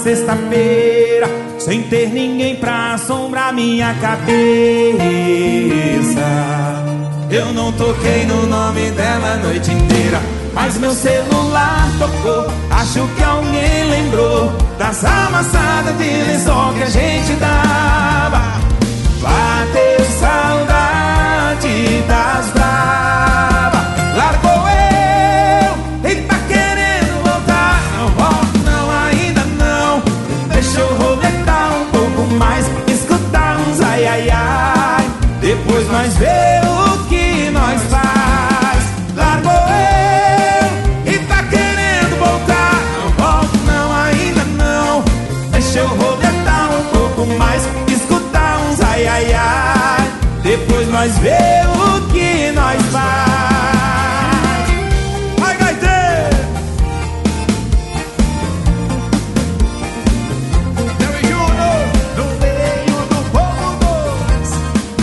sexta-feira, sem ter ninguém pra assombrar minha cabeça. Eu não toquei no nome dela a noite inteira, mas meu celular tocou. Acho que alguém lembrou das amassadas de lençol que a gente dava. Bateu saudade das bravas. Largou eu e tá querendo voltar. Não volto não, ainda não. Deixa eu roletar um pouco mais, escutar uns ai ai ai. Depois nós vê o que nós faz. Largou eu e tá querendo voltar. Não volto não, ainda não. Deixa eu roletar um pouco mais, escutar uns ai ai ai. Depois nós vê o que nós faz. Vai, gaiteiro! Terry Júnior, no meio do povo dois.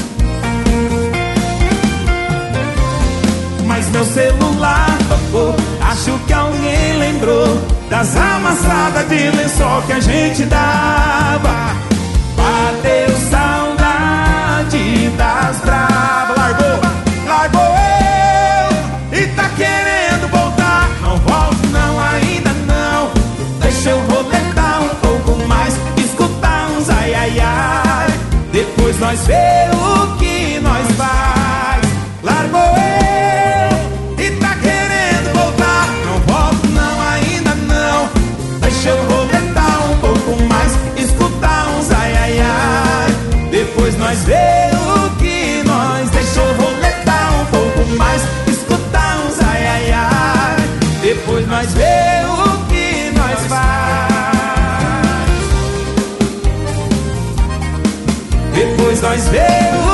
Mas meu celular tocou. Acho que alguém lembrou das amassadas de lençol que a gente dava. Bateu saudade das bravas. Largou eu e tá querendo voltar. Não volto não, ainda não. Deixa eu roletar um pouco mais, escutar uns ai ai ai. Depois nós vê o que nós faz. Largou eu e tá querendo voltar. Não volto não, ainda não. Deixa eu roletar um pouco mais, escutar uns ai ai ai. Depois nós vê o que nós. Deixa eu roletar um pouco mais, escutar uns ai ai ai. Depois nós vê o que nós faz. Depois nós vê o